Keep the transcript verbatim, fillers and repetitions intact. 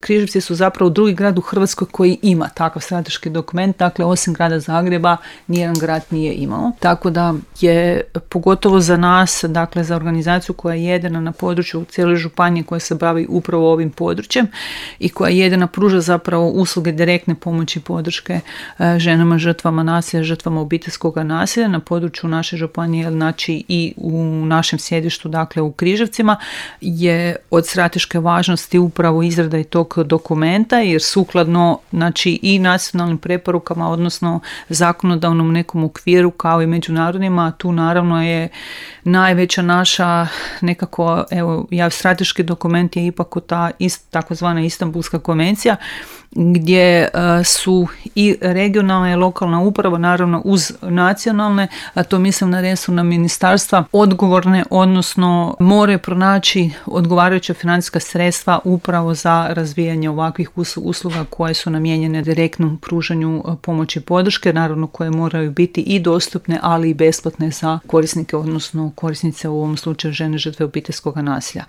Križevci su zapravo drugi grad u Hrvatskoj koji ima takav strateški dokument, dakle osim grada Zagreba nijedan grad nije imao. Tako da je pogotovo za nas, dakle za organizaciju koja je jedina na području cijele županije koja se bavi upravo ovim područjem i koja jedina pruža zapravo usluge direktne pomoći i podrške ženama žrtvama nasilja, žrtvama obiteljskog nasilja na području naše županije, znači i u našem sjedištu, dakle u Križevcima, je od strateške važnosti upravo izrada i tog dokumenta, jer sukladno znači i nacionalnim preporukama, odnosno zakonodavnom nekom okviru kao i međunarodnima, a tu naravno je najveća naša nekako, evo, ja strateški dokument je ipak ta ist, takozvana Istanbulska konvencija, gdje uh, su i regionalna i lokalna uprava, naravno uz nacionalne, a to mislim na resorna ministarstva, odgovorne, odnosno moraju pronaći odgovarajuća financijska sredstva upravo za razvijanje ovakvih usluga koje su namijenjene direktnom pružanju pomoći i podrške, naravno koje moraju biti i dostupne, ali i besplatne za korisnike, odnosno korisnice, u ovom slučaju žene žrtve obiteljskog nasilja.